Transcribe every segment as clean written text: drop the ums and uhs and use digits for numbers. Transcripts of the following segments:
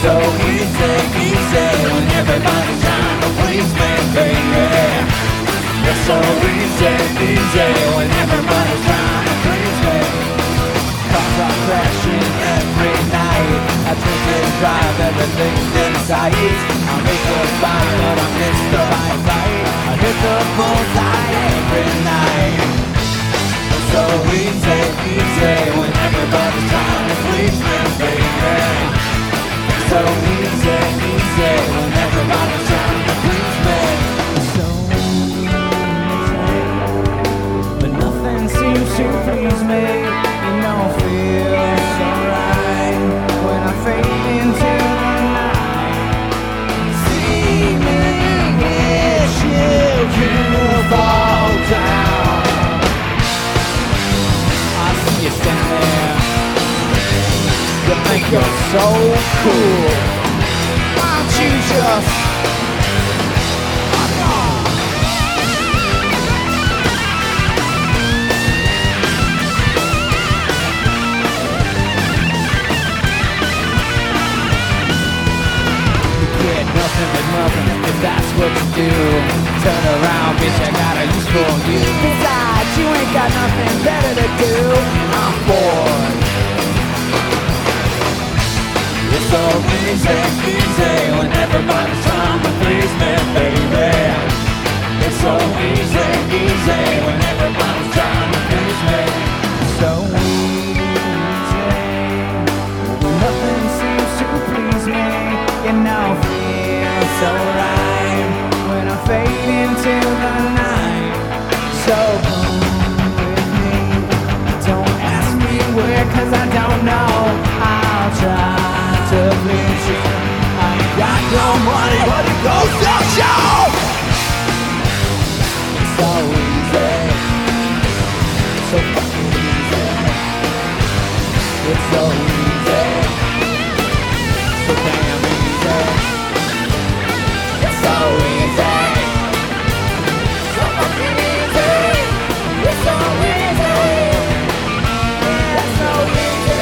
so easy, easy when everybody's trying to please me, baby. It's so easy, easy when everybody's trying to please me. Cars are crashing every night. I drink and drive, everything's in sight. I make a fight, but I miss the right fight. I hit the bullseye every night. It's so easy, easy when everybody's trying to please me, baby. It's so easy, easy when everybody's trying to please me. So easy, but nothing seems to please me. You know, feels so right when I fade into the night. See me, wish you fall down. I see you stand there. You think you're so cool. Why don't you just fuck off? You get nothing but nothing if that's what you do. Turn around, bitch, I got a use for you. Besides, you ain't got nothing better to do. I'm bored. It's so easy, easy when everybody's trying to please me, baby. It's so easy, easy when everybody's trying to please me. So easy, nothing seems to please me. You know, feels so right when I fade into the night. So come with me, don't ask me where, 'cause I don't know. I'll try to please you. I ain't got no money, but it goes to show. It's so easy, so fucking easy. It's so easy, so damn easy. It's so easy, so fucking easy. It's so easy, it's so easy.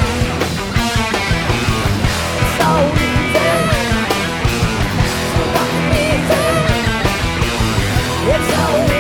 So easy, so fucking easy. It's so easy.